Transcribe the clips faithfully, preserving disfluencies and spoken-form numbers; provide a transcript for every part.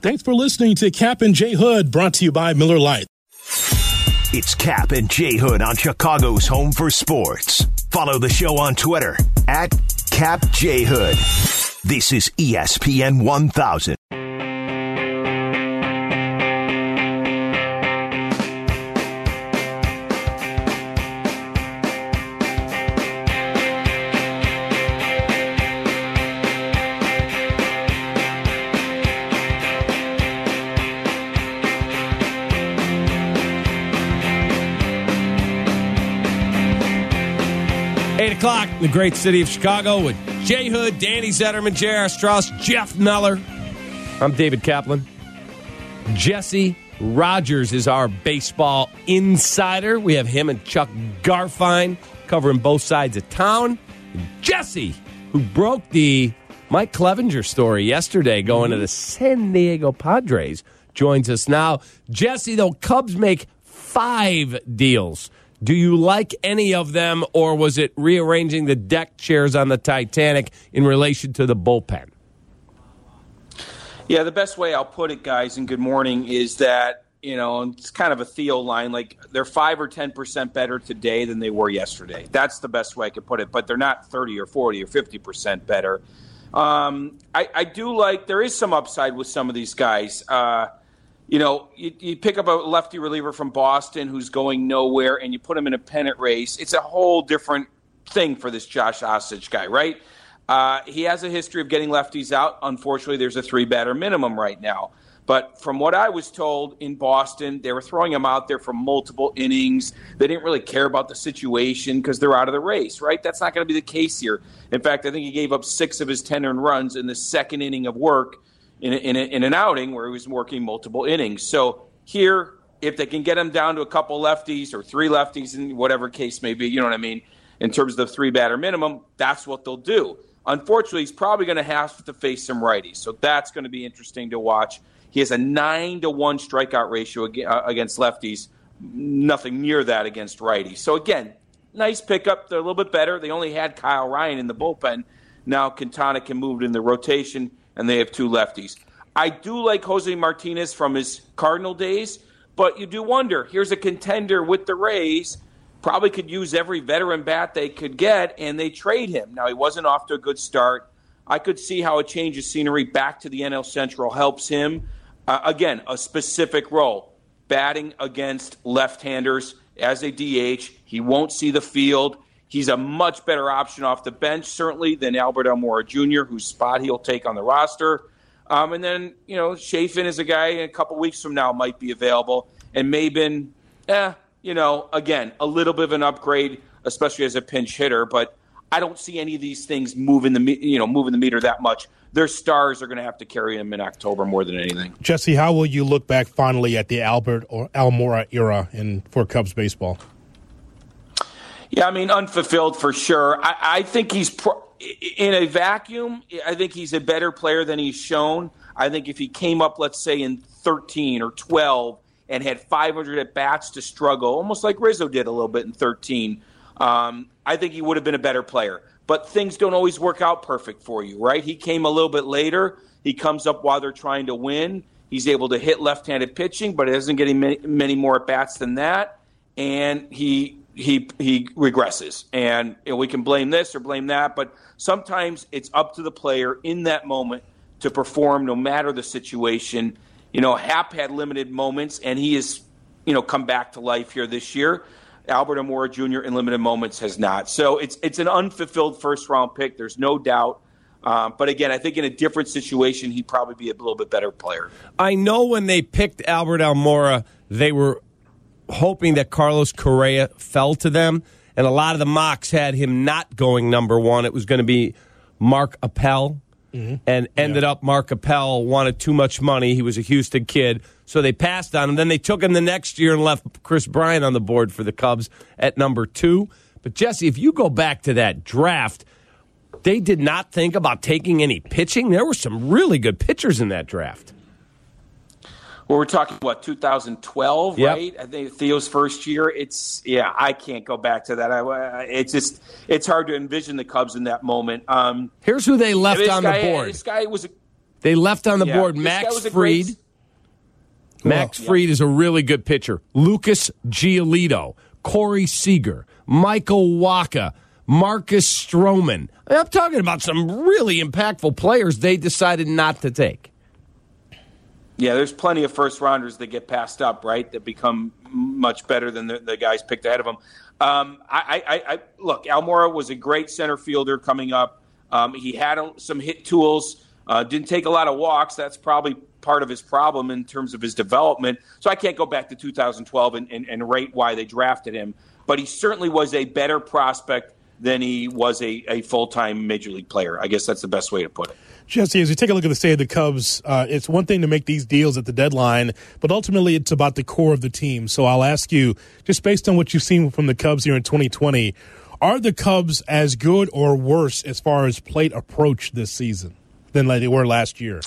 Thanks for listening to Cap and J Hood, brought to you by Miller Lite. It's Cap and J Hood on Chicago's Home for Sports. Follow the show on Twitter at Cap J Hood. This is E S P N one thousand. eight o'clock in the great city of Chicago with Jay Hood, Danny Zetterman, J R. Strauss, Jeff Meller. I'm David Kaplan. Jesse Rogers is our baseball insider. We have him and Chuck Garfien covering both sides of town. Jesse, who broke the Mike Clevenger story yesterday going to the San Diego Padres, joins us now. Jesse, though, Cubs make five deals. Do you like any of them, or was it rearranging the deck chairs on the Titanic in relation to the bullpen? Yeah, the best way I'll put it, guys, and good morning, is that, you know, it's kind of a Theo line, like they're five or ten percent better today than they were yesterday. That's the best way I could put it, but they're not thirty or forty or fifty percent better. Um, I, I do like, there is some upside with some of these guys. Uh, You know, you, you pick up a lefty reliever from Boston who's going nowhere, and you put him in a pennant race. It's a whole different thing for this Josh Osich guy, right? Uh, he has a history of getting lefties out. Unfortunately, there's a three-batter minimum right now. But from what I was told in Boston, they were throwing him out there for multiple innings. They didn't really care about the situation because they're out of the race, right? That's not going to be the case here. In fact, I think he gave up six of his ten earned runs in the second inning of work In, a, in, a, in an outing where he was working multiple innings. So here, if they can get him down to a couple lefties or three lefties in whatever case may be, you know what I mean, in terms of the three-batter minimum, that's what they'll do. Unfortunately, he's probably going to have to face some righties, so that's going to be interesting to watch. He has a nine to one strikeout ratio against lefties, nothing near that against righties. So again, nice pickup. They're a little bit better. They only had Kyle Ryan in the bullpen. Now Quintana can move it in the rotation, and they have two lefties. I do like Jose Martinez from his Cardinal days, but you do wonder, here's a contender with the Rays, probably could use every veteran bat they could get, and they trade him. Now, he wasn't off to a good start. I could see how a change of scenery back to the N L Central helps him. Uh, again, a specific role, batting against left-handers as a D H. He won't see the field. He's a much better option off the bench, certainly, than Albert Almora Junior, whose spot he'll take on the roster. Um, and then, you know, Chafin is a guy in a couple weeks from now might be available. And Maben, eh, you know, again, a little bit of an upgrade, especially as a pinch hitter. But I don't see any of these things moving the, you know, moving the meter that much. Their stars are going to have to carry him in October more than anything. Jesse, how will you look back fondly at the Albert or Almora era in for Cubs baseball? Yeah, I mean, unfulfilled for sure. I, I think he's pro- in a vacuum. I think he's a better player than he's shown. I think if he came up, let's say, in thirteen or twelve and had five hundred at bats to struggle, almost like Rizzo did a little bit in thirteen, um, I think he would have been a better player. But things don't always work out perfect for you, right? He came a little bit later. He comes up while they're trying to win. He's able to hit left-handed pitching, but he doesn't get many, many more at bats than that. And he. he he regresses. And you know, we can blame this or blame that, but sometimes it's up to the player in that moment to perform no matter the situation. You know, Happ had limited moments, and he has, you know, come back to life here this year. Albert Almora Junior in limited moments has not. So it's it's an unfulfilled first-round pick. There's no doubt. Um, but again, I think in a different situation, he'd probably be a little bit better player. I know when they picked Albert Almora, they were hoping that Carlos Correa fell to them, and a lot of the mocks had him not going number one. It was going to be Mark Appel, mm-hmm. and ended yeah. up Mark Appel wanted too much money. He was a Houston kid, so they passed on him. Then they took him the next year and left Chris Bryant on the board for the Cubs at number two. But, Jesse, if you go back to that draft, they did not think about taking any pitching. There were some really good pitchers in that draft. Well, we're talking, what, two thousand twelve, yep. right? I think Theo's first year. It's, yeah, I can't go back to that. I, it's just, it's hard to envision the Cubs in that moment. Um, Here's who they left on guy, the board. This guy was, a, They left on the Yeah, board this guy Max was a Fried. great- Max Well, Fried is a really good pitcher. Lucas Giolito, Corey Seager, Michael Wacha, Marcus Stroman. I'm talking about some really impactful players they decided not to take. Yeah, there's plenty of first rounders that get passed up, right? That become much better than the, the guys picked ahead of them. Um, I, I, I look, Almora was a great center fielder coming up. Um, he had a, some hit tools. Uh, didn't take a lot of walks. That's probably part of his problem in terms of his development. So I can't go back to two thousand twelve and, and, and rate why they drafted him. But he certainly was a better prospect than he was a, a full-time Major League player. I guess that's the best way to put it. Jesse, as you take a look at the state of the Cubs, uh, it's one thing to make these deals at the deadline, but ultimately it's about the core of the team. So I'll ask you, just based on what you've seen from the Cubs here in twenty twenty, are the Cubs as good or worse as far as plate approach this season than they were last year?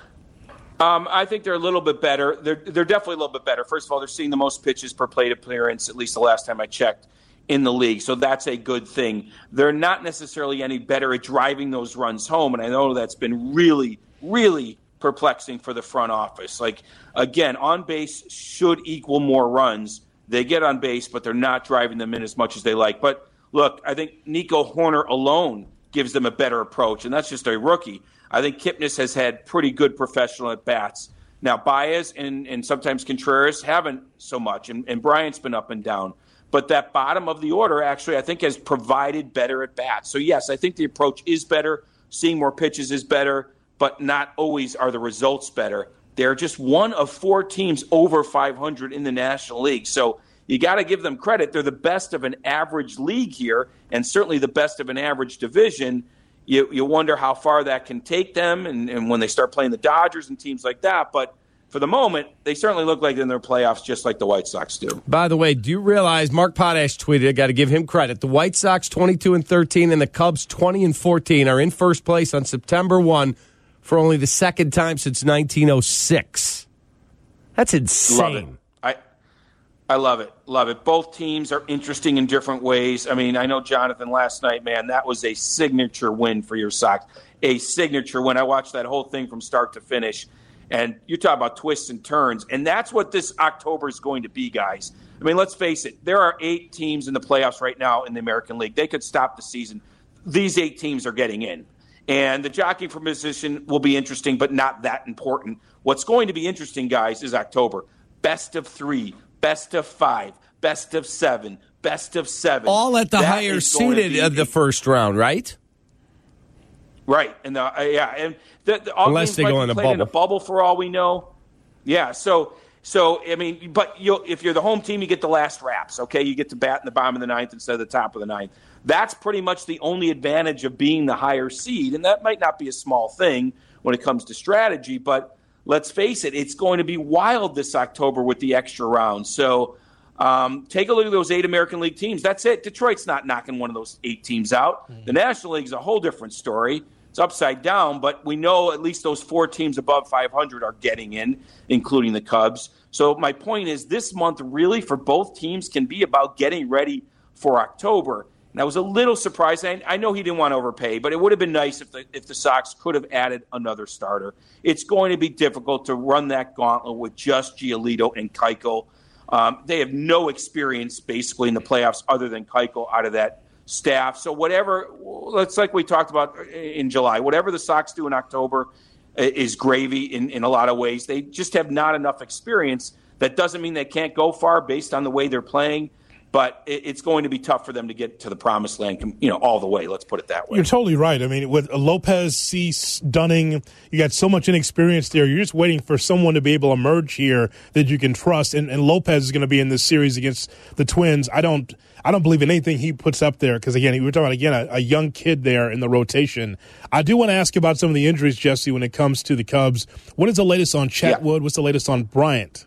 Um, I think they're a little bit better. They're they're definitely a little bit better. First of all, they're seeing the most pitches per plate appearance, at least the last time I checked, in the league. So that's a good thing. They're not necessarily any better at driving those runs home, and I know that's been really, really perplexing for the front office. Like, again, on base should equal more runs. They get on base, but they're not driving them in as much as they like. But look, I think Nico Horner alone gives them a better approach, and that's just a rookie. I think Kipnis has had pretty good professional at-bats. Now, Baez and, and sometimes Contreras haven't so much, and, and Bryant's been up and down. But that bottom of the order, actually, I think has provided better at-bats. So, yes, I think the approach is better. Seeing more pitches is better, but not always are the results better. They're just one of four teams over five hundred in the National League. So you got to give them credit. They're the best of an average league here, and certainly the best of an average division. You, you wonder how far that can take them and, and when they start playing the Dodgers and teams like that. But for the moment, they certainly look like they're in their playoffs just like the White Sox do. By the way, do you realize Mark Potash tweeted, I got to give him credit, the White Sox twenty-two and thirteen and the Cubs twenty and fourteen are in first place on September first for only the second time since nineteen oh six. That's insane. Love it. I I love it. Love it. Both teams are interesting in different ways. I mean, I know, Jonathan, last night, man, that was a signature win for your Sox. A signature win. I watched that whole thing from start to finish. And you talk about twists and turns, and that's what this October is going to be, guys. I mean, let's face it. There are eight teams in the playoffs right now in the American League. They could stop the season. These eight teams are getting in. And the jockeying for position will be interesting, but not that important. What's going to be interesting, guys, is October. Best of three, best of five, best of seven, best of seven. All at the That higher is going to seeded be of the a- first round, right? Right, and uh, yeah, and the, the, all Unless games they might go be in a played in a bubble. bubble for all we know. Yeah, so so I mean, but you if you're the home team, you get the last wraps. Okay, you get to bat in the bottom of the ninth instead of the top of the ninth. That's pretty much the only advantage of being the higher seed, and that might not be a small thing when it comes to strategy. But let's face it, it's going to be wild this October with the extra round. So. Um, take a look at those eight American League teams. That's it. Detroit's not knocking one of those eight teams out. Mm-hmm. The National League is a whole different story. It's upside down, but we know at least those four teams above five hundred are getting in, including the Cubs. So my point is this month really for both teams can be about getting ready for October. And I was a little surprised. I, I know he didn't want to overpay, but it would have been nice if the, if the Sox could have added another starter. It's going to be difficult to run that gauntlet with just Giolito and Keuchel. Um, they have no experience basically in the playoffs other than Keuchel out of that staff. So whatever, it's like we talked about in July, whatever the Sox do in October is gravy in, in a lot of ways. They just have not enough experience. That doesn't mean they can't go far based on the way they're playing, but it, it's going to be tough for them to get to the promised land, you know, all the way. Let's put it that way. You're totally right. I mean, with Lopez, Cease, Dunning, you got so much inexperience there. You're just waiting for someone to be able to emerge here that you can trust. And, and Lopez is going to be in this series against the Twins. I don't, I don't believe in anything he puts up there because again, we were talking about again a, a young kid there in the rotation. I do want to ask about some of the injuries, Jesse, when it comes to the Cubs. What is the latest on Chatwood? Yeah. What's the latest on Bryant?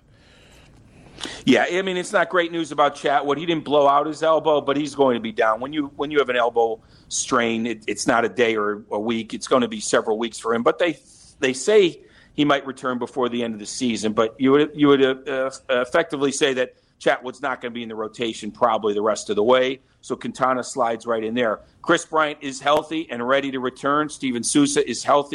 Yeah, I mean, it's not great news about Chatwood. He didn't blow out his elbow, but he's going to be down. When you when you have an elbow strain, it, it's not a day or a week. It's going to be several weeks for him. But they they say he might return before the end of the season. But you would you would uh, effectively say that Chatwood's not going to be in the rotation probably the rest of the way. So Quintana slides right in there. Chris Bryant is healthy and ready to return. Steven Souza is healthy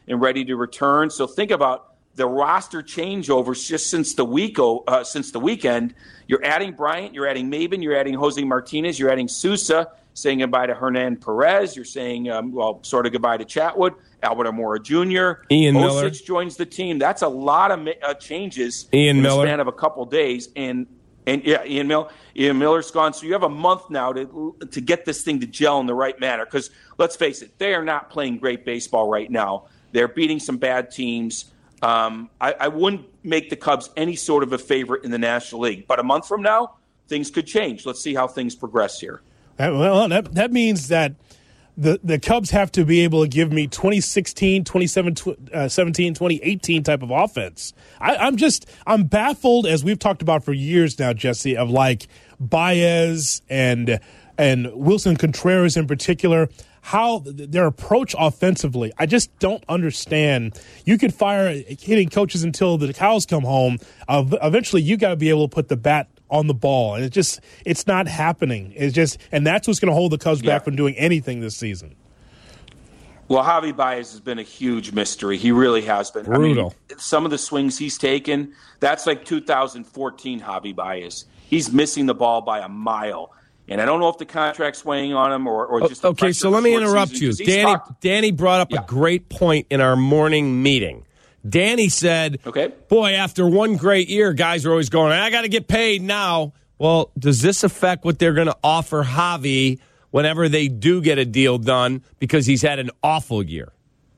and ready to return. So think about the roster changeovers just since the week uh, since the weekend. You're adding Bryant, you're adding Maben, you're adding Jose Martinez, you're adding Sousa, saying goodbye to Hernan Perez. You're saying, um, well, sort of goodbye to Chatwood. Albert Amora Junior Ian Miller. Osich joins the team. That's a lot of uh, changes Ian in Miller. the span of a couple days. And and yeah, Ian Miller, Ian Miller's gone. So you have a month now to to get this thing to gel in the right manner. Because let's face it, they are not playing great baseball right now. They're beating some bad teams. Um, I, I wouldn't make the Cubs any sort of a favorite in the National League. But a month from now, things could change. Let's see how things progress here. Well, that, that means that the, the Cubs have to be able to give me twenty sixteen, twenty seventeen, twenty eighteen type of offense. I, I'm just I'm baffled, as we've talked about for years now, Jesse, of like Baez and and Wilson Contreras in particular, how their approach offensively. I just don't understand. You could fire hitting coaches until the cows come home. Uh, eventually, you got to be able to put the bat on the ball, and it just it's not happening. It's just, and that's what's going to hold the Cubs yeah. back from doing anything this season. Well, Javi Baez has been a huge mystery. He really has been. Brutal. I mean, some of the swings he's taken, that's like two thousand fourteen Javi Baez. He's missing the ball by a mile. And I don't know if the contract's weighing on him or, or just the okay. So let me interrupt you. Danny, talked, Danny brought up yeah. a great point in our morning meeting. Danny said, okay. boy, after one great year, guys are always going, I got to get paid now. Well, does this affect what they're going to offer Javi whenever they do get a deal done because he's had an awful year?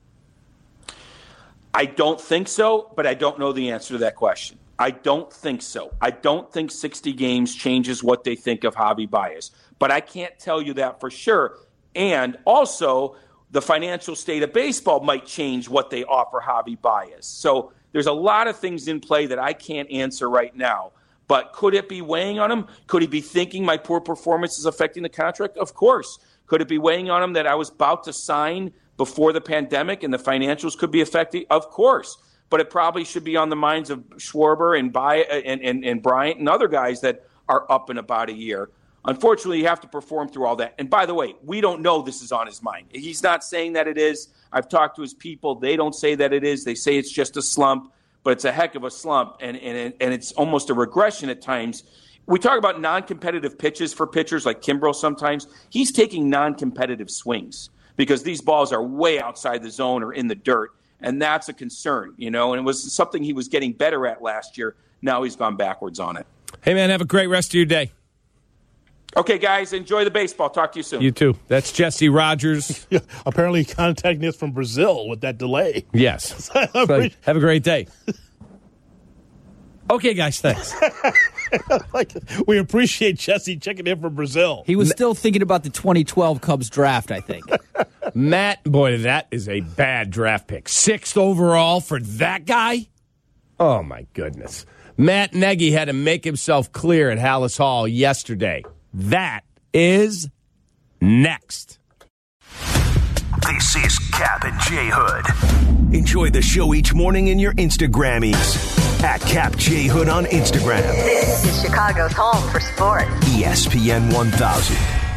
I don't think so, but I don't know the answer to that question. I don't think so. I don't think sixty games changes what they think of Javi Baez. But I can't tell you that for sure. And also, the financial state of baseball might change what they offer Javi Baez. So there's a lot of things in play that I can't answer right now. But could it be weighing on him? Could he be thinking my poor performance is affecting the contract? Of course. Could it be weighing on him that I was about to sign before the pandemic and the financials could be affected? Of course. But it probably should be on the minds of Schwarber and, By, and, and, and Bryant and other guys that are up in about a year. Unfortunately, you have to perform through all that. And by the way, we don't know this is on his mind. He's not saying that it is. I've talked to his people. They don't say that it is. They say it's just a slump, but it's a heck of a slump, and, and, and it's almost a regression at times. We talk about non-competitive pitches for pitchers like Kimbrel sometimes. He's taking non-competitive swings because these balls are way outside the zone or in the dirt. And that's a concern, you know, and it was something he was getting better at last year. Now he's gone backwards on it. Hey, man, have a great rest of your day. Okay, guys, enjoy the baseball. Talk to you soon. You too. That's Jesse Rogers. Apparently contacting us from Brazil with that delay. Yes. So, have a great day. Okay, guys, thanks. Like, we appreciate Jesse checking in from Brazil. He was still thinking about the twenty twelve Cubs draft, I think. Matt, boy, that is a bad draft pick. Sixth overall for that guy? Oh, my goodness. Matt Nagy had to make himself clear at Hallis Hall yesterday. That is next. This is Cap and J Hood. Enjoy the show each morning in your Instagrammies. At Cap J Hood on Instagram. This is Chicago's home for sports. E S P N one thousand.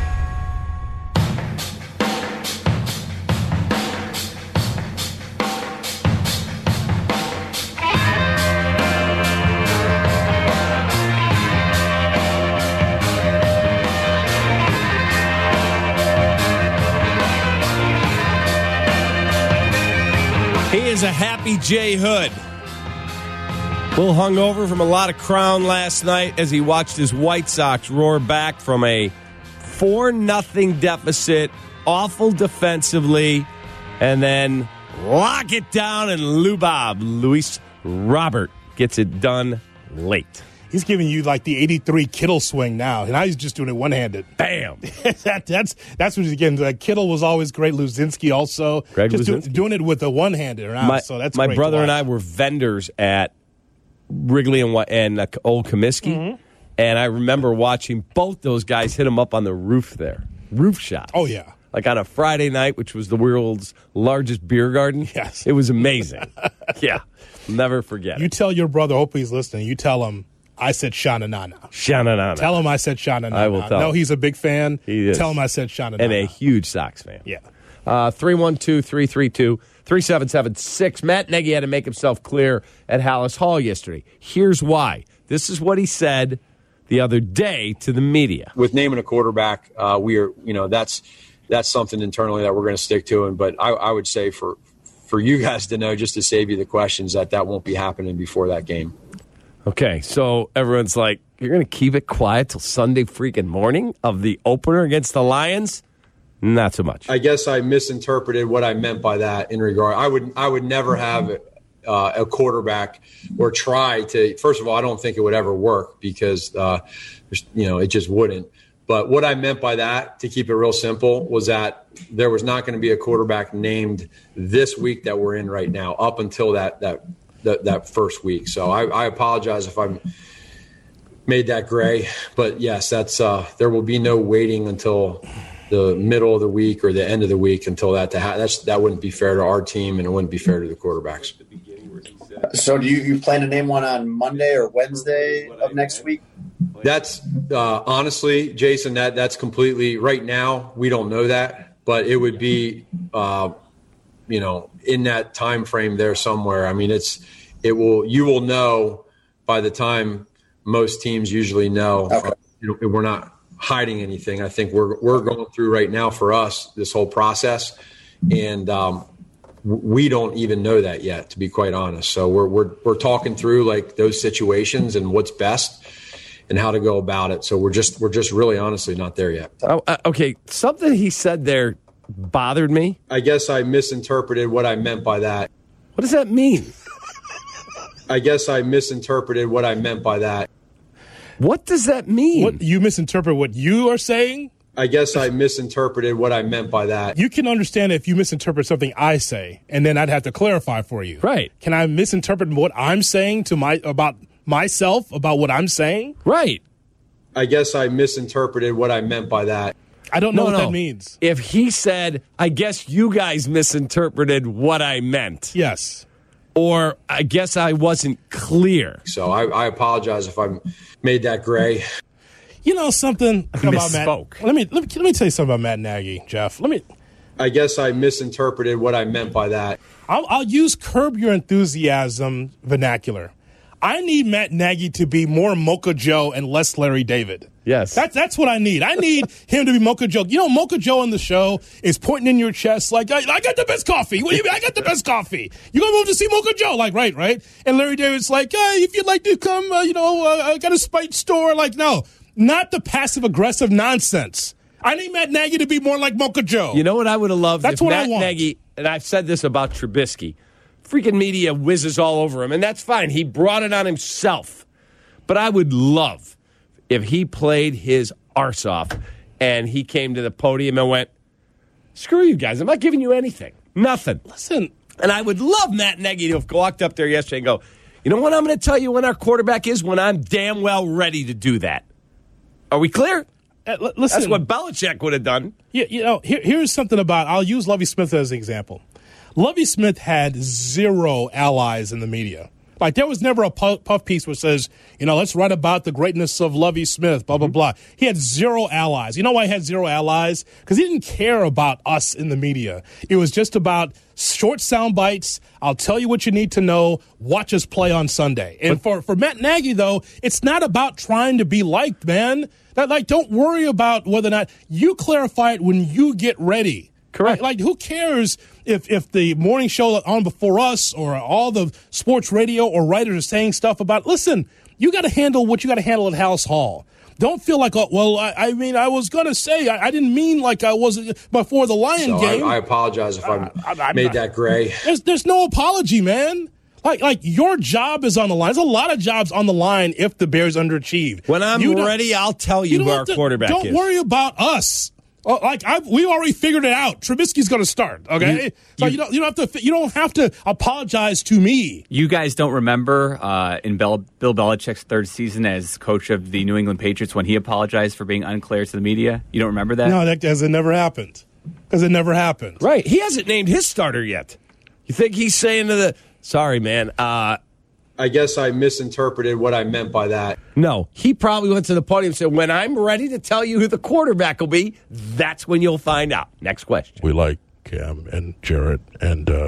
He is a happy J Hood. A little hungover from a lot of Crown last night as he watched his White Sox roar back from a four nothing deficit, awful defensively, and then lock it down, and Lou Bob, Luis Robert, gets it done late. He's giving you like the eighty-three Kittle swing now. Now he's just doing it one-handed. Bam. that, that's that's what he's getting. Like, Kittle was always great. Luzinski also. Greg just Luzinski. Do, doing it with a one-handed now. My, so that's my great brother and I were vendors at Wrigley and, and uh, Old Comiskey, mm-hmm. and I remember watching both those guys hit him up on the roof there. Roof shots. Oh, yeah. Like on a Friday night, which was the world's largest beer garden. Yes. It was amazing. Yeah. Never forget You it. tell your brother, hope he's listening, you tell him, I said Shana-Nana. Shana-Nana. Tell him I said Shana-Nana. I will tell No, him. he's a big fan. He is. Tell him I said Shana-Nana. And a huge Sox fan. Yeah. Uh, three one two, three three two, three seven seven six. Matt Nagy had to make himself clear at Hallis Hall yesterday. Here's why. This is what he said the other day to the media. With naming a quarterback, uh, we are, you know, that's that's something internally that we're going to stick to. And but I, I would say for for you guys to know, just to save you the questions, that that won't be happening before that game. Okay, so everyone's like, you're going to keep it quiet till Sunday freaking morning of the opener against the Lions? Not so much. I guess I misinterpreted what I meant by that in regard. I would I would never have uh, a quarterback or try to. First of all, I don't think it would ever work because uh, you know it just wouldn't. But what I meant by that, to keep it real simple, was that there was not going to be a quarterback named this week that we're in right now, up until that that that, that first week. So I, I apologize if I'm made that gray, but yes, that's uh, there will be no waiting until the middle of the week or the end of the week until that to ha- that's that wouldn't be fair to our team, and it wouldn't be fair to the quarterbacks. So do you, you plan to name one on Monday or Wednesday of next week? That's uh, honestly, Jason, that that's completely right now. We don't know that, but it would be, uh, you know, in that time frame there somewhere. I mean, it's it will you will know by the time most teams usually know. Okay. Uh, you know, we're not hiding anything. I think we're we're going through right now for us this whole process, and um, we don't even know that yet, to be quite honest. So we're we're we're talking through like those situations and what's best and how to go about it. So we're just we're just really honestly not there yet. Oh, uh, okay, something he said there bothered me. I guess I misinterpreted what I meant by that. What does that mean? I guess I misinterpreted what I meant by that. What does that mean? What, you misinterpret what you are saying? I guess I misinterpreted what I meant by that. You can understand if you misinterpret something I say, and then I'd have to clarify for you. Right. Can I misinterpret what I'm saying to my about myself, about what I'm saying? Right. I guess I misinterpreted what I meant by that. I don't know No, what no. that means. If he said, I guess you guys misinterpreted what I meant. Yes. Or I guess I wasn't clear. So I, I apologize if I made that gray. You know something about Matt? Misspoke. Let me, let me let me tell you something about Matt Nagy, Jeff. Let me. I guess I misinterpreted what I meant by that. I'll, I'll use curb your enthusiasm vernacular. I need Matt Nagy to be more Mocha Joe and less Larry David. Yes. That's that's what I need. I need him to be Mocha Joe. You know, Mocha Joe on the show is pointing in your chest like, I, I got the best coffee. What do you mean? I got the best coffee. You going to move to see Mocha Joe? Like, right, right? And Larry David's like, hey, if you'd like to come, uh, you know, uh, I got a Spite store. Like, no, not the passive-aggressive nonsense. I need Matt Nagy to be more like Mocha Joe. You know what I would have loved? That's if what Matt I want. Nagy, and I've said this about Trubisky, freaking media whizzes all over him, and that's fine. He brought it on himself. But I would love if he played his arse off and he came to the podium and went, screw you guys, I'm not giving you anything. Nothing. Listen. And I would love Matt Nagy to have walked up there yesterday and go, you know what I'm going to tell you when our quarterback is? When I'm damn well ready to do that. Are we clear? Uh, l- listen. That's what Belichick would have done. You, you know, here, here's something about, I'll use Lovie Smith as an example. Lovie Smith had zero allies in the media. Like, there was never a puff, puff piece which says, you know, let's write about the greatness of Lovie Smith, blah, blah, blah. He had zero allies. You know why he had zero allies? Because he didn't care about us in the media. It was just about short sound bites. I'll tell you what you need to know. Watch us play on Sunday. And for, for Matt Nagy, though, it's not about trying to be liked, man. That, like, don't worry about whether or not you clarify it when you get ready. Correct. Like, like, who cares if, if the morning show on before us or all the sports radio or writers are saying stuff about, listen, you got to handle what you got to handle at Hallis Hall. Don't feel like, oh, well, I, I mean, I was going to say, I, I didn't mean like I was before the Lion So game. I, I apologize if I, I, I made not, that gray. There's, there's no apology, man. Like, like your job is on the line. There's a lot of jobs on the line if the Bears underachieve. When I'm You don't- ready, I'll tell you, don't who have our to- quarterback don't is. Don't worry about us. Oh, like I've, we already figured it out. Trubisky's going to start. Okay, You- so you- you don't you don't have to you don't have to apologize to me. You guys don't remember uh, in Bill, Bill Belichick's third season as coach of the New England Patriots when he apologized for being unclear to the media? You don't remember that? No, that because it never happened. Because it never happened. Right. He hasn't named his starter yet. You think he's saying to the, sorry, man, uh, I guess I misinterpreted what I meant by that. no. He probably went to the podium and said, when I'm ready to tell you who the quarterback will be, that's when you'll find out. Next question. We like Cam and Jarrett, and uh,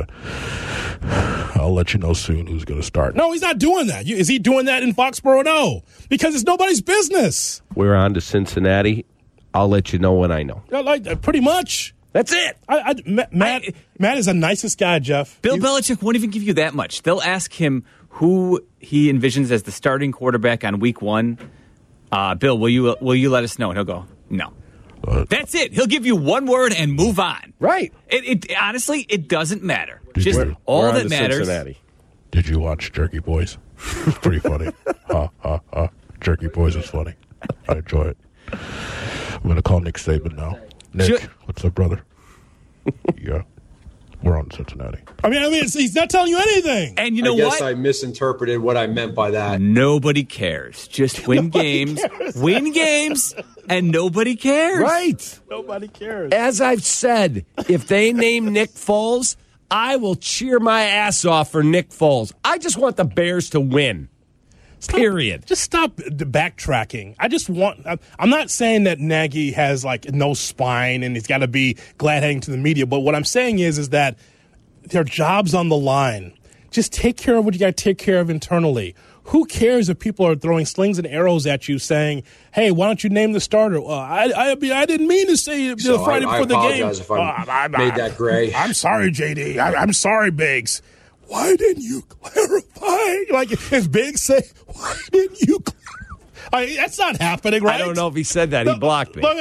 I'll let you know soon who's going to start. No, he's not doing that. You, is he doing that in Foxborough? No, because it's nobody's business. We're on to Cincinnati. I'll let you know when I know. Yeah, like uh, pretty much. That's it. I, I, Matt, Matt, I, Matt is the nicest guy, Jeff. Bill you, Belichick won't even give you that much. They'll ask him who he envisions as the starting quarterback on week one. Uh, Bill, will you will you let us know? And he'll go, no. Uh, That's it. He'll give you one word and move on. Right. It, it honestly, it doesn't matter. Did Just you, all we're on that to matters. Cincinnati. Did you watch Jerky Boys? It's pretty funny. ha ha ha. Jerky Boys is funny. I enjoy it. I'm going to call Nick Saban now. Nick, Should, what's up, brother? Yeah, we're on Cincinnati. I mean, I mean, it's, he's not telling you anything. And you know I guess what? I misinterpreted what I meant by that. Nobody cares. Just win games, cares. win games, and nobody cares. Right. Nobody cares. As I've said, if they name Nick Foles, I will cheer my ass off for Nick Foles. I just want the Bears to win. Stop, Period. Just stop the backtracking. I just want. I'm not saying that Nagy has like no spine and he's got to be glad-handing to the media. But what I'm saying is, is that their job's on the line. Just take care of what you got to take care of internally. Who cares if people are throwing slings and arrows at you, saying, "Hey, why don't you name the starter?" Well, I, I, I didn't mean to say it So Friday I, I before the game. apologize if I Uh, I- made I- that gray. I'm sorry, J D. I, I'm sorry, Biggs. Why didn't you clarify? Like, is Biggs say, why didn't you clarify? I mean, that's not happening, right? I don't know if he said that. He No, blocked me. but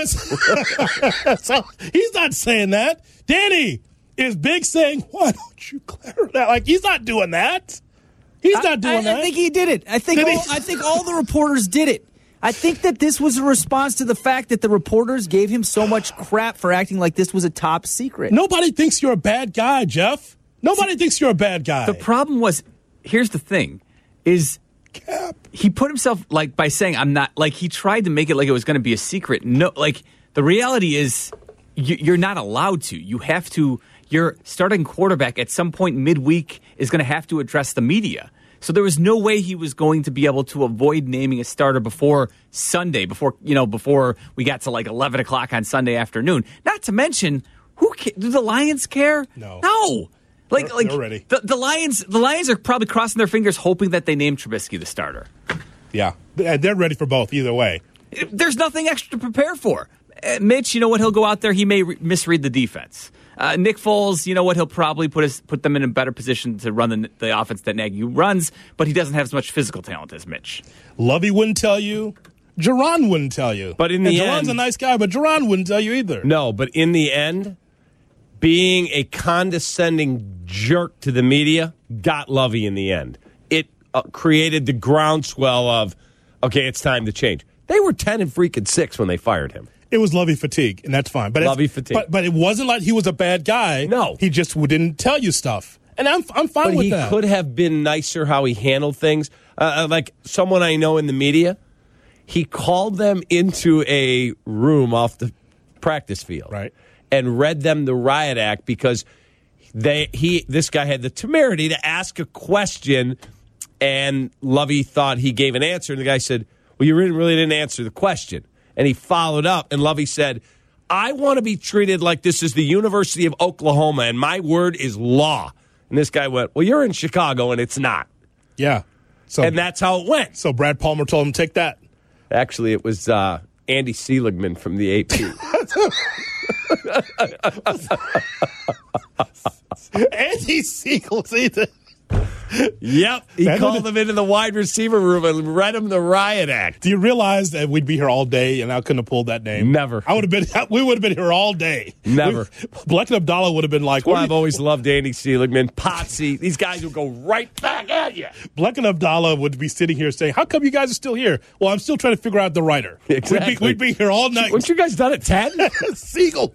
it's- so he's not saying that. Danny, is Biggs saying, why don't you clarify? Like, he's not doing that. He's not doing I, that. I think he did it. I think Did he? all, I think all the reporters did it. I think that this was a response to the fact that the reporters gave him so much crap for acting like this was a top secret. Nobody thinks you're a bad guy, Jeff. Nobody thinks you're a bad guy. The problem was, here's the thing, is Cap. he put himself, like, by saying, I'm not, like, he tried to make it like it was going to be a secret. No, like, the reality is you, you're not allowed to. You have to, your starting quarterback at some point midweek is going to have to address the media. So there was no way he was going to be able to avoid naming a starter before Sunday, before, you know, before we got to, like, eleven o'clock on Sunday afternoon. Not to mention, who ca- do the Lions care? No. No. Like, They're- like they're ready. The, the Lions, the Lions are probably crossing their fingers, hoping that they name Trubisky the starter. Yeah. They're ready for both either way. There's nothing extra to prepare for. Uh, Mitch, you know what? He'll go out there. He may re- misread the defense. Uh, Nick Foles, you know what? He'll probably put his, put them in a better position to run the, the offense that Nagy runs, but he doesn't have as much physical talent as Mitch. Lovey wouldn't tell you. Jerron wouldn't tell you. But in the and Jerron's end- a nice guy, but Jerron wouldn't tell you either. No, but in the end, being a condescending jerk to the media got Lovey in the end. It uh, created the groundswell of, okay, it's time to change. They were ten and freaking six when they fired him. It was Lovey fatigue, and that's fine. But it's- Lovey fatigue. But, but it wasn't like he was a bad guy. No. He just didn't tell you stuff. And I'm, I'm fine But with he that. could have been nicer how he handled things. Uh, like someone I know in the media, he called them into a room off the practice field, Right. and read them the riot act because they he this guy had the temerity to ask a question, and Lovey thought he gave an answer, and the guy said, "Well, you really, really didn't answer the question." And he followed up, and Lovey said, "I want to be treated like this is the University of Oklahoma, and my word is law." And this guy went, "Well, you're in Chicago, and it's not." Yeah. So, And that's how it went. so Brad Palmer told him, take that. Actually, it was uh, Andy Seligman from the A P. Andy Siegel. See the- Yep. He That called would- him into the wide receiver room and read him the riot act. Do you realize that we'd be here all day and I couldn't have pulled that name? Never. I would have been. We would have been here all day. Never. We, Black and Abdallah would have been like. Well, what are I've you- always loved Andy Seligman, Potsy. These guys will go right back at you. Black and Abdallah would be sitting here saying, "How come you guys are still here?" Well, I'm still trying to figure out the writer. Exactly. We'd be, we'd be here all night. Weren't you guys done at ten? Siegel.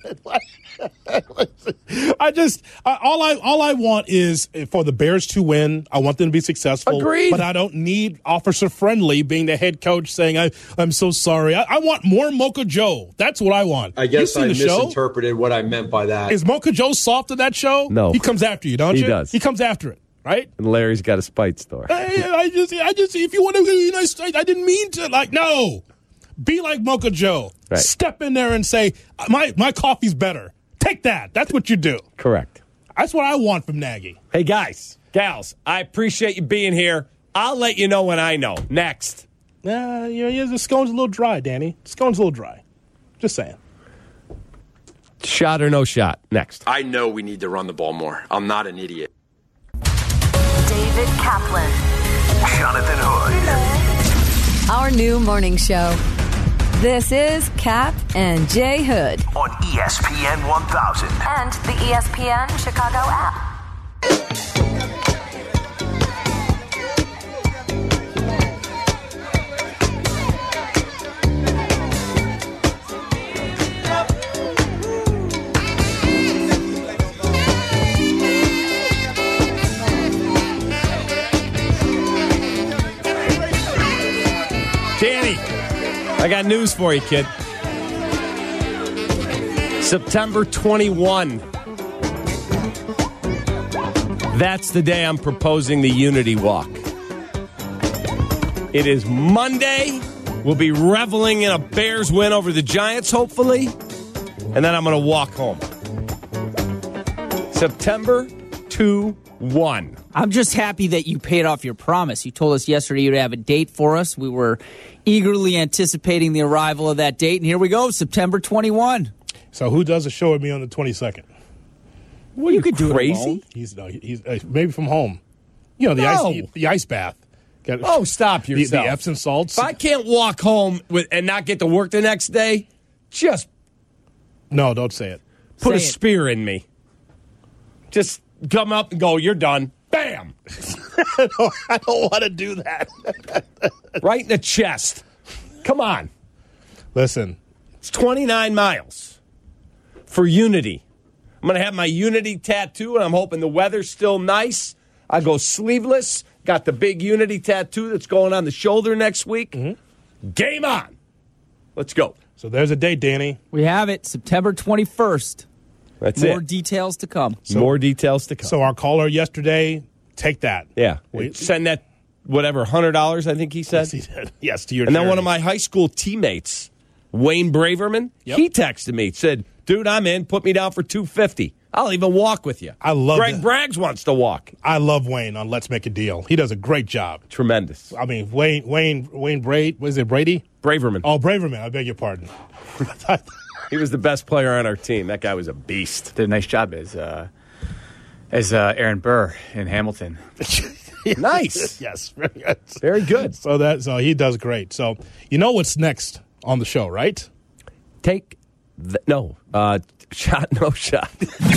I just I, all I all I want is for the Bears to win. I want them to be successful. Agreed. But I don't need Officer Friendly being the head coach saying, I, "I'm so sorry." I, I want more Mocha Joe. That's what I want. I You've guess seen I the show. misinterpreted what I meant by that. Is Mocha Joe soft in that show? No. He comes after you, don't He you? does. He comes after it, right? And Larry's got a spite store. I, I just, I just, if you want to be nice, I, I didn't mean to. Like, no, be like Mocha Joe. Right. Step in there and say, my my coffee's better. Take that. That's what you do. Correct. That's what I want from Nagy. Hey, guys, gals, I appreciate you being here. I'll let you know when I know. Next. Uh, you know, yeah, the scone's a little dry, Danny. The scone's a little dry. Just saying. Shot or no shot? Next. I know we need to run the ball more. I'm not an idiot. David Kaplan. Jonathan Hood. Our new morning show. This is Cap and Jay Hood on E S P N one thousand. And the E S P N Chicago app. Danny, I got news for you, kid. September twenty-first. That's the day I'm proposing the Unity Walk. It is Monday. We'll be reveling in a Bears win over the Giants, hopefully. And then I'm going to walk home. September twenty-first. I'm just happy that you paid off your promise. You told us yesterday you'd have a date for us. We were eagerly anticipating the arrival of that date, and here we go, September twenty-first. So who does a show with me on the twenty-second? Well, you, you could do crazy? it alone. He's, no, he's uh, maybe from home. You know, the, no. ice, the ice bath. Got, oh, stop yourself. The, the Epsom salts. If I can't walk home with and not get to work the next day, just... No, don't say it. Put say a it. spear in me. Just come up and go, you're done. Bam! I don't, I don't want to do that. Right in the chest. Come on. Listen. It's twenty-nine miles for Unity. I'm going to have my Unity tattoo, and I'm hoping the weather's still nice. I go sleeveless. Got the big Unity tattoo that's going on the shoulder next week. Mm-hmm. Game on. Let's go. So there's a date, Danny. We have it, September twenty-first. That's More it. details to come. So, More details to come. So our caller yesterday, take that. Yeah. Wait. Send that, whatever, one hundred dollars, I think he said. Yes, he did. Yes, to your And then charity. one of my high school teammates, Wayne Braverman, Yep. he texted me, said, dude, I'm in. Put me down for two hundred fifty dollars. I'll even walk with you. I love Greg that. Braggs wants to walk. I love Wayne on Let's Make a Deal. He does a great job. Tremendous. I mean, Wayne, Wayne, Wayne Braid, was it Brady? Braverman. Oh, Braverman, I beg your pardon. He was the best player on our team. That guy was a beast. Did a nice job as uh, as uh, Aaron Burr in Hamilton. Nice. Yes, very good. Very good. So that so he does great. So you know what's next on the show, right? Take the, no uh, shot, no shot.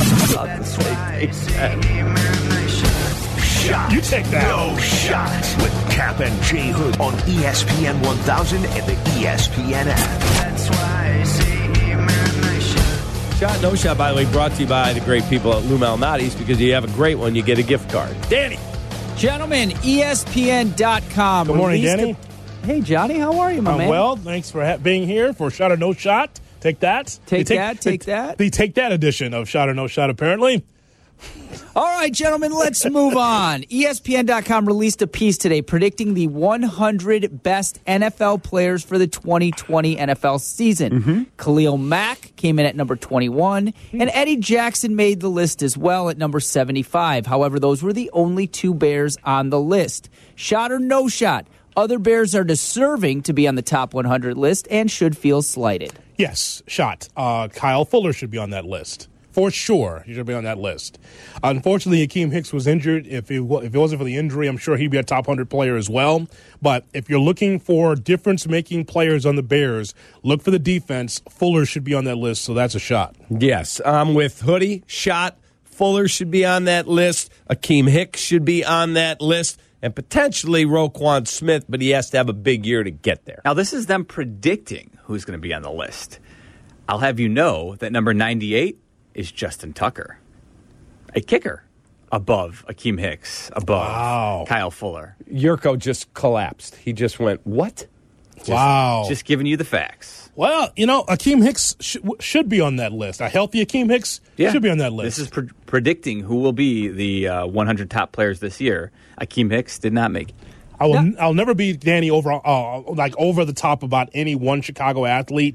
Shot. You take that. No shot. With Cap and Jay Hood on E S P N one thousand and the E S P N app. That's why I say Shot, no shot, by the way, brought to you by the great people at Lou Malnati's, because you have a great one, you get a gift card. Danny. Gentlemen, E S P N dot com. Good morning, Released Danny. a- Hey, Johnny, how are you, my I'm man? well. Thanks for ha- being here for Shot or No Shot. Take that. Take The that, take the, that. The Take That edition of Shot or No Shot, apparently. All right, gentlemen, let's move on. E S P N dot com released a piece today predicting the one hundred best N F L players for the twenty twenty N F L season. Mm-hmm. Khalil Mack came in at number twenty-one, mm-hmm. and Eddie Jackson made the list as well at number seventy-five. However, those were the only two Bears on the list. Shot or no shot, other Bears are deserving to be on the top one hundred list and should feel slighted. Yes, shot. Uh, Kyle Fuller should be on that list. For sure, he should be on that list. Unfortunately, Akeem Hicks was injured. If it, if it wasn't for the injury, I'm sure he'd be a top one hundred player as well. But if you're looking for difference-making players on the Bears, look for the defense. Fuller should be on that list, so that's a shot. Yes, I'm with Hoodie. Shot. Fuller should be on that list. Akeem Hicks should be on that list. And potentially Roquan Smith, but he has to have a big year to get there. Now, this is them predicting who's going to be on the list. I'll have you know that number ninety-eight is Justin Tucker, a kicker above Akeem Hicks, above wow. Kyle Fuller. Yurko just collapsed. He just went, what? Just, wow. Just giving you the facts. Well, you know, Akeem Hicks sh- should be on that list. A healthy Akeem Hicks yeah. should be on that list. This is pre- predicting who will be the uh, one hundred top players this year. Akeem Hicks did not make it. I will. No. I'll never be Danny over uh, like over the top about any one Chicago athlete.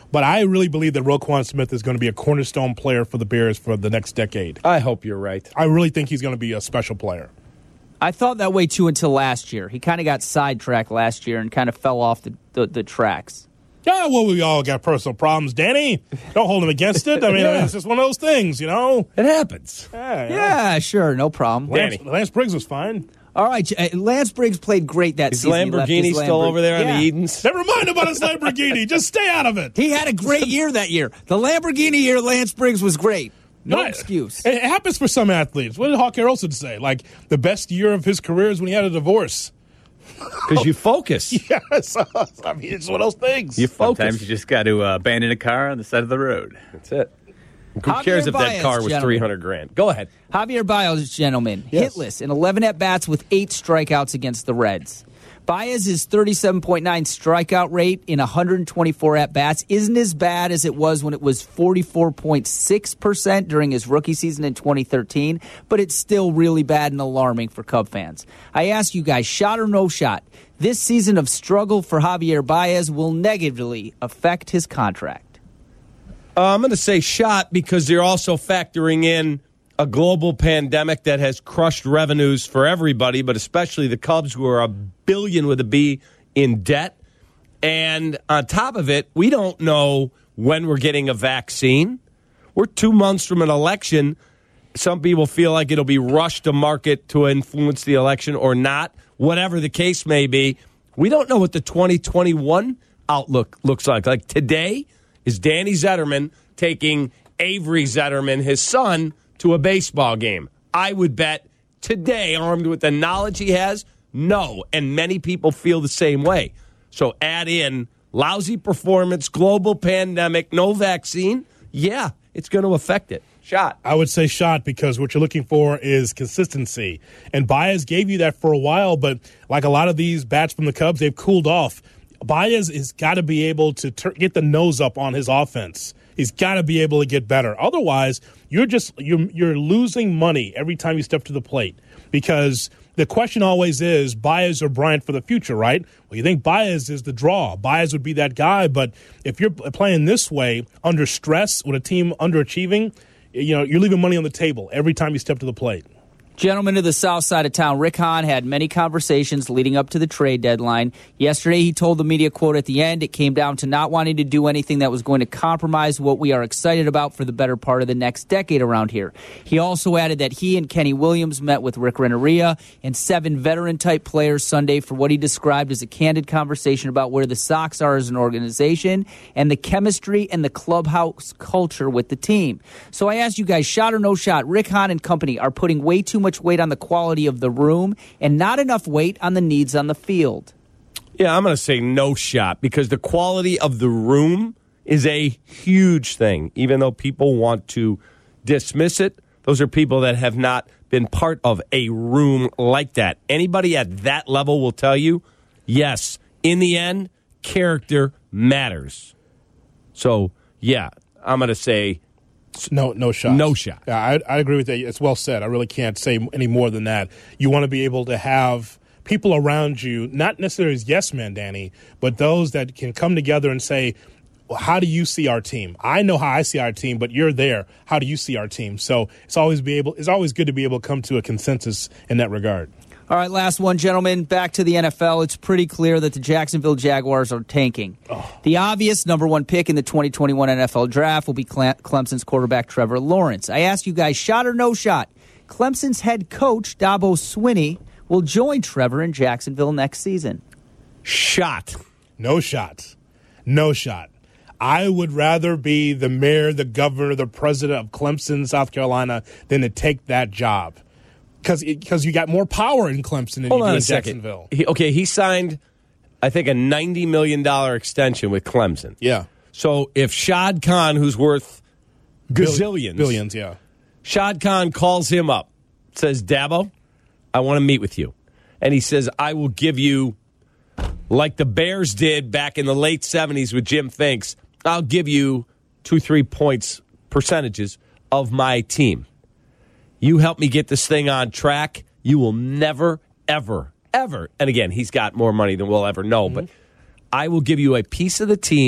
But I really believe that Roquan Smith is going to be a cornerstone player for the Bears for the next decade. I hope you're right. I really think he's going to be a special player. I thought that way, too, until last year. He kind of got sidetracked last year and kind of fell off the, the, the tracks. Yeah, well, we all got personal problems, Danny. Don't hold him against it. I mean, yeah. It's just one of those things, you know? It happens. Yeah, yeah. yeah sure, no problem. Lance, Lance Briggs was fine. All right, Lance Briggs played great that Is season. Lamborghini his still Lamborghini. over there yeah. on the Edens? Never mind about his Lamborghini. Just stay out of it. He had a great year that year. The Lamborghini year, Lance Briggs was great. No Right. excuse. It happens for some athletes. What did Hawk Harrelson say? Like, the best year of his career is when he had a divorce. Because you focus. Yes. I mean, it's one of those things. You focus. Sometimes you just got to uh, abandon a car on the side of the road. That's it. Who Javier cares if that Baez, car was gentlemen. three hundred grand? Go ahead. Javier Baez, gentlemen, Yes. hitless in eleven at-bats with eight strikeouts against the Reds. Baez's thirty-seven point nine strikeout rate in one hundred twenty-four at-bats isn't as bad as it was when it was forty-four point six percent during his rookie season in twenty thirteen, but it's still really bad and alarming for Cub fans. I ask you guys, shot or no shot, this season of struggle for Javier Baez will negatively affect his contract. Uh, I'm going to say shot because they're also factoring in a global pandemic that has crushed revenues for everybody, but especially the Cubs, who are a billion with a B in debt. And on top of it, we don't know when we're getting a vaccine. We're two months from an election. Some people feel like it'll be rushed to market to influence the election or not. Whatever the case may be, we don't know what the twenty twenty-one outlook looks like. Like today is Danny Zetterman taking Avery Zetterman, his son, to a baseball game. I would bet today, armed with the knowledge he has, no. And many people feel the same way. So add in lousy performance, global pandemic, no vaccine. Yeah, it's going to affect it. Shot. I would say shot because what you're looking for is consistency. And Baez gave you that for a while, but like a lot of these bats from the Cubs, they've cooled off. Baez has got to be able to ter- get the nose up on his offense. He's got to be able to get better. Otherwise, you're just you're you're losing money every time you step to the plate because the question always is Baez or Bryant for the future, right? Well, you think Baez is the draw. Baez would be that guy, but if you're playing this way under stress with a team underachieving, you know, you're leaving money on the table every time you step to the plate. Gentlemen of the south side of town, Rick Hahn had many conversations leading up to the trade deadline. Yesterday, he told the media, quote, at the end, it came down to not wanting to do anything that was going to compromise what we are excited about for the better part of the next decade around here. He also added that he and Kenny Williams met with Rick Renneria and seven veteran-type players Sunday for what he described as a candid conversation about where the Sox are as an organization and the chemistry and the clubhouse culture with the team. So I asked you guys, shot or no shot, Rick Hahn and company are putting way too much much weight on the quality of the room and not enough weight on the needs on the field. Yeah, I'm going to say no shot because the quality of the room is a huge thing. Even though people want to dismiss it, those are people that have not been part of a room like that. Anybody at that level will tell you, yes, in the end, character matters. So, yeah, I'm going to say No, no shot. No shot. Yeah, I, I agree with that. It's well said. I really can't say any more than that. You want to be able to have people around you, not necessarily as yes men, Danny, but those that can come together and say, well, how do you see our team? I know how I see our team, but you're there. How do you see our team? So it's always be able. It's always good to be able to come to a consensus in that regard. All right, last one, gentlemen. Back to the N F L. It's pretty clear that the Jacksonville Jaguars are tanking. Oh. The obvious number one pick in the twenty twenty-one N F L Draft will be Clemson's quarterback Trevor Lawrence. I ask you guys, shot or no shot, Clemson's head coach Dabo Swinney will join Trevor in Jacksonville next season. Shot. No shot. No shot. I would rather be the mayor, the governor, the president of Clemson, South Carolina, than to take that job. Because you got more power in Clemson than Hold you on do a in second. Jacksonville. He, okay, he signed, I think, a ninety million dollars extension with Clemson. Yeah. So if Shad Khan, who's worth gazillions. Billions, yeah. Shad Khan calls him up, says, Dabo, I want to meet with you. And he says, I will give you, like the Bears did back in the late seventies with Jim Finks, I'll give you two, three points, percentages of my team. You help me get this thing on track, you will never, ever, ever, and again, he's got more money than we'll ever know, mm-hmm. but I will give you a piece of the team.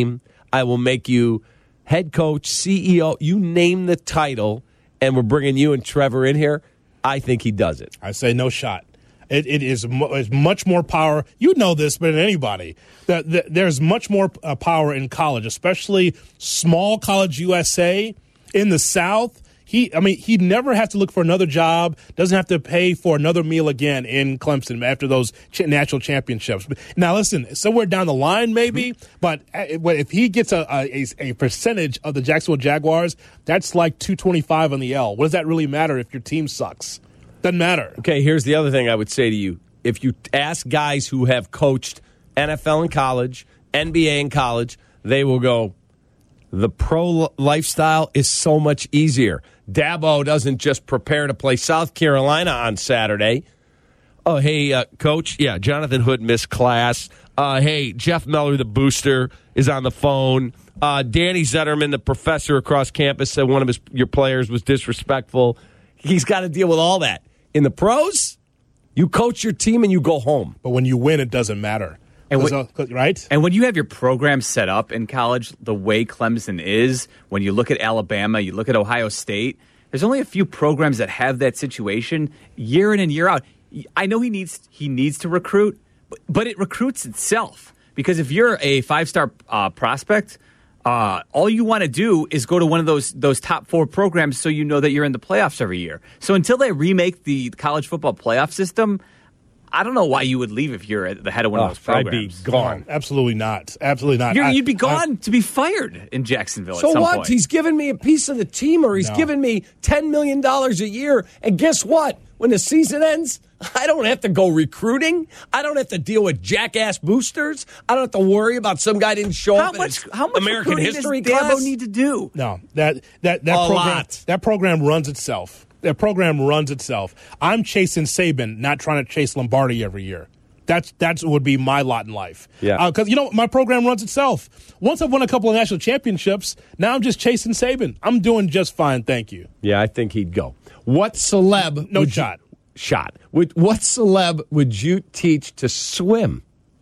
I will make you head coach, C E O. You name the title, and we're bringing you and Trevor in here. I think he does it. I say no shot. It, it is mu- it's much more power. You know this better than anybody. That, that there's much more uh, power in college, especially small college U S A in the South. He, I mean, he never has to look for another job. Doesn't have to pay for another meal again in Clemson after those ch- national championships. Now, listen, somewhere down the line, maybe, mm-hmm. but if he gets a, a a percentage of the Jacksonville Jaguars, that's like two twenty-five on the L. What does that really matter if your team sucks? Doesn't matter. Okay, here's the other thing I would say to you. If you ask guys who have coached N F L in college, N B A in college, they will go, the pro lifestyle is so much easier. Dabo doesn't just prepare to play South Carolina on Saturday. Oh, hey, uh, Coach, yeah, Jonathan Hood missed class. Uh, hey, Jeff Meller, the booster, is on the phone. Uh, Danny Zetterman, the professor across campus, said one of his your players was disrespectful. He's got to deal with all that. In the pros, you coach your team and you go home. But when you win, it doesn't matter. And when, uh, right? And when you have your program set up in college the way Clemson is, when you look at Alabama, you look at Ohio State, there's only a few programs that have that situation year in and year out. I know he needs he needs to recruit, but it recruits itself. Because if you're a five-star uh, prospect, uh, all you want to do is go to one of those those top four programs so you know that you're in the playoffs every year. So until they remake the college football playoff system, I don't know why you would leave if you're at the head of one oh, of those programs. I'd be gone. No, absolutely not. Absolutely not. You're, I, you'd be gone I, to be fired in Jacksonville so at some what? point. He's giving me a piece of the team, or he's No. giving me ten million dollars a year. And guess what? When the season ends, I don't have to go recruiting. I don't have to deal with jackass boosters. I don't have to worry about some guy didn't show how up much, in his how much American recruiting history does class. Dabo need to do? No, that that that A program lot. that program runs itself. That program runs itself. I'm chasing Saban, not trying to chase Lombardi every year. That's that's would be my lot in life. Yeah, because uh, you know my program runs itself. Once I've won a couple of national championships, now I'm just chasing Saban. I'm doing just fine, thank you. Yeah, I think he'd go. What celeb? No would shot. You, shot. Would, what celeb would you teach to swim?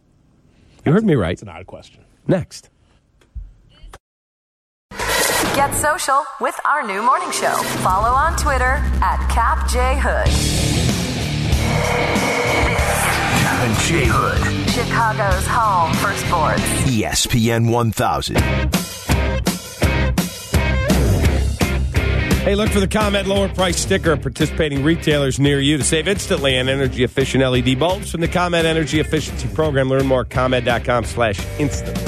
You heard me right. It's an odd question. Next. Get social with our new morning show. Follow on Twitter at Cap J Hood. Cap and J Hood, Chicago's home for sports. E S P N one thousand. Hey, look for the ComEd lower price sticker at participating retailers near you to save instantly on energy-efficient L E D bulbs from the ComEd Energy Efficiency Program. Learn more at ComEd.com slash instant.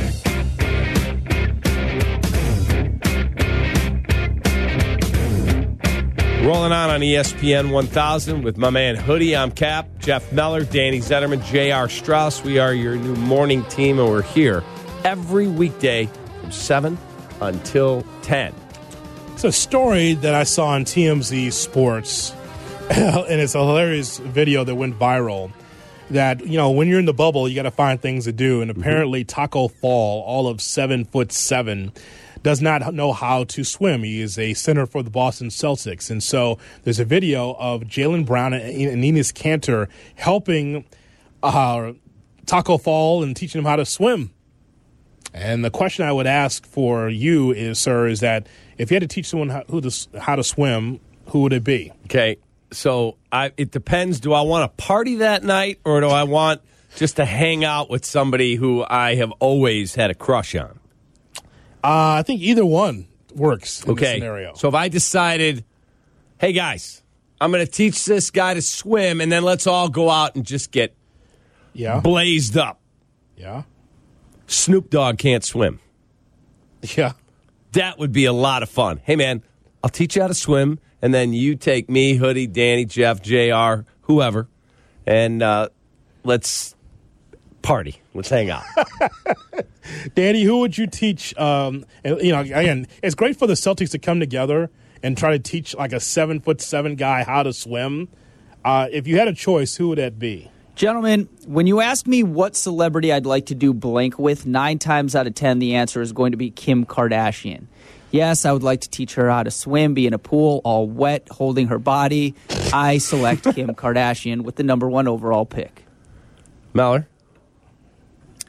Rolling on on E S P N one thousand with my man Hoodie. I'm Cap, Jeff Meller, Danny Zetterman, J R. Strauss. We are your new morning team, and we're here every weekday from seven until ten. It's a story that I saw on T M Z Sports, and it's a hilarious video that went viral. That, you know, when you're in the bubble, you got to find things to do. And apparently, Taco Fall, all of seven foot seven, does not know how to swim. He is a center for the Boston Celtics. And so there's a video of Jaylen Brown and Enes Kanter helping uh, Taco Fall and teaching him how to swim. And the question I would ask for you is, sir, is that if you had to teach someone how, who to, how to swim, who would it be? Okay, so I, it depends. Do I want to party that night, or do I want just to hang out with somebody who I have always had a crush on? Uh, I think either one works in okay. this scenario. So if I decided, hey, guys, I'm going to teach this guy to swim, and then let's all go out and just get yeah. blazed up. Yeah. Snoop Dogg can't swim. Yeah. That would be a lot of fun. Hey, man, I'll teach you how to swim, and then you take me, Hoodie, Danny, Jeff, J R, whoever, and uh, let's party. Let's hang out. Danny, who would you teach? Um, and, you know, again, it's great for the Celtics to come together and try to teach like a seven foot seven guy how to swim. Uh, if you had a choice, who would that be? Gentlemen, when you ask me what celebrity I'd like to do blank with, nine times out of ten, the answer is going to be Kim Kardashian. Yes, I would like to teach her how to swim, be in a pool, all wet, holding her body. I select Kim Kardashian with the number one overall pick. Meller?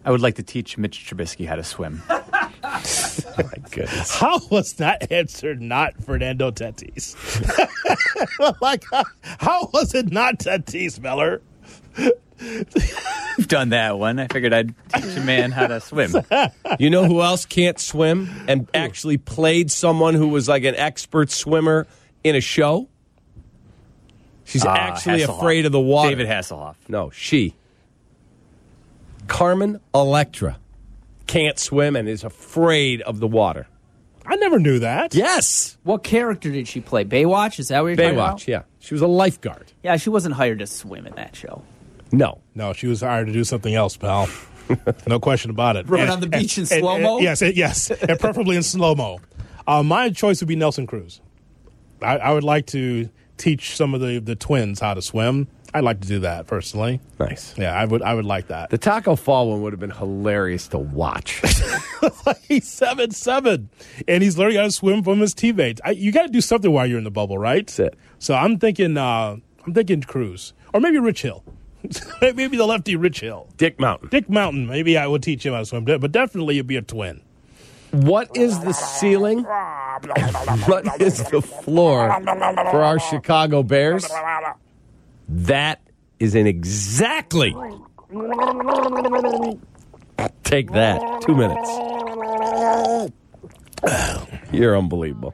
I would like to teach Mitch Trubisky how to swim. Oh, my goodness. How was that answer not Fernando Tatis? like, how, how was it not Tatis, Miller? I've done that one. I figured I'd teach a man how to swim. You know who else can't swim and actually played someone who was like an expert swimmer in a show? She's Uh, actually Hasselhoff. afraid of the water. David Hasselhoff. No, she. Carmen Electra can't swim and is afraid of the water. I never knew that. Yes. What character did she play? Baywatch? Is that what you're talking about? Baywatch, yeah. She was a lifeguard. Yeah, she wasn't hired to swim in that show. No. No, she was hired to do something else, pal. No question about it. Run And- on the beach and- in and- slow-mo? and- Yes, and- yes, and preferably in slow-mo. Uh, my choice would be Nelson Cruz. I, I would like to teach some of the, the twins how to swim. I'd like to do that personally. Nice. Yeah, I would. I would like that. The Taco Fall one would have been hilarious to watch. He's seven seven, and he's learning how to swim from his teammates. I, you got to do something while you're in the bubble, right? That's it. So I'm thinking. Uh, I'm thinking Cruz, or maybe Rich Hill. Maybe the lefty Rich Hill. Dick Mountain. Dick Mountain. Maybe I would teach him how to swim, but definitely it'd be a twin. What is the ceiling? What is the floor for our Chicago Bears? That is an exactly. Take that. Two minutes. You're unbelievable.